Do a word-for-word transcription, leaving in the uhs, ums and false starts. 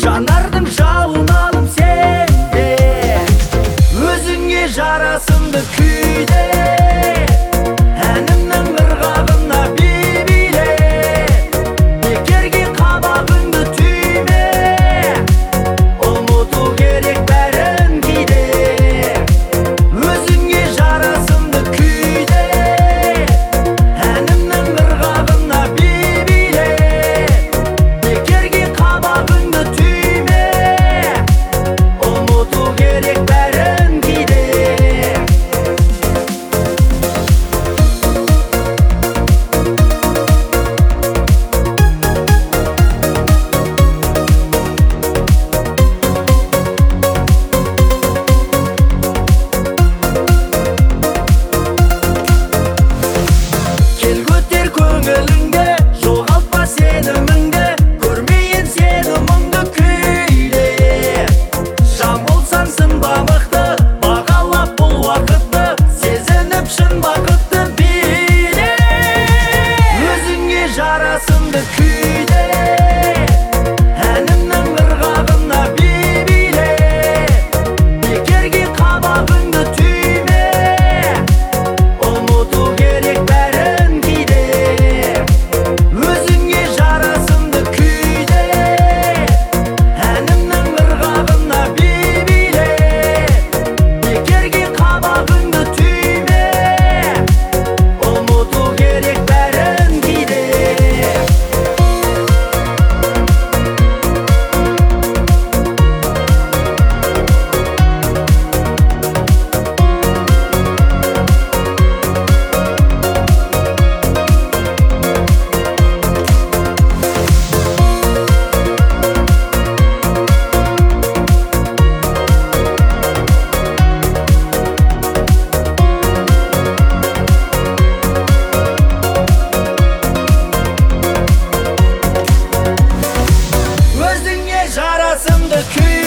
жанардың жалын алып сенде, өзіңе жарасымды күйде, әнімнің ырғағына би биле, бекерге қабағыңды түйме, ұмыту керек бәрін кейде, өзіңе жарасымды күйде, әнімнің ырғағына би биле, бекерге қабағыңды түйме, ұмыту керек бәрін кейде. Кел көтер көңіліңде, жоғалтпа сеніміңді, көрмейін сені мұңды күйде. Жан болсаң сынба мықты, бағалап бұл уақытты, сезініп шын бақытты биле, өзіңе жарасымды күйде, әнімнің ырғағына би биле, бекерге қабағыңды түйме, ұмыту керек бәрін кейде, өзіңе жарасымды күйде, әнімнің ырғағына би биле, бекерге қабағыңды түйме, ұмыту керек бәрін кейде. Өзіңе жарасымды күй